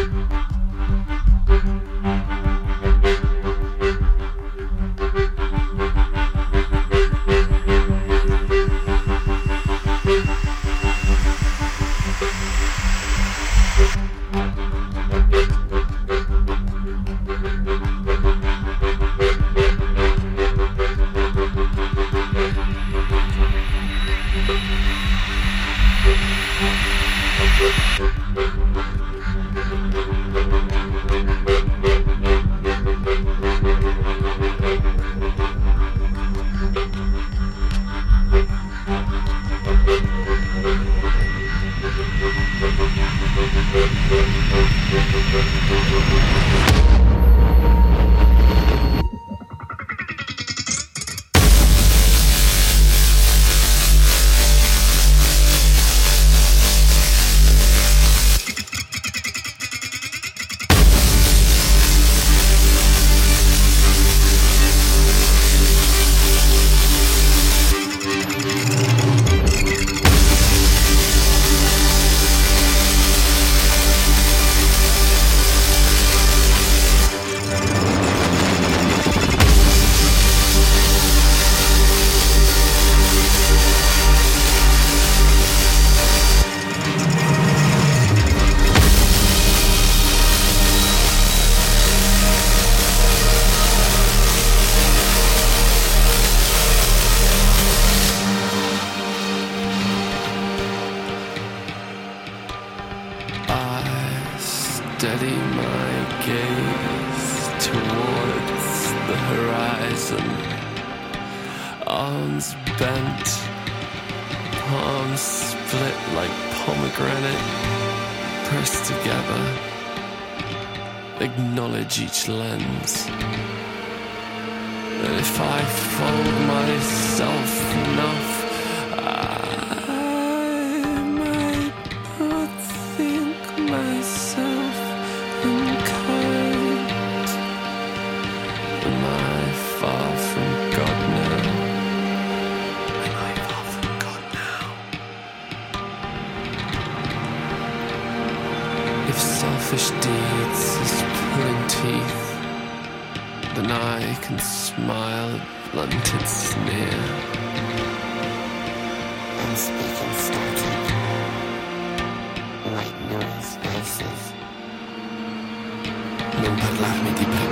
steady my gaze towards the horizon. Arms bent, palms split like pomegranate, pressed together. Acknowledge each lens. And if I fold myself enough, I might not think myself incurred. Am I far from God now? Am I far from God now? If selfish deeds is pulling teeth, then I can smile a blunted sneer. I'm speaking static, white noise voices. Non parlarmi di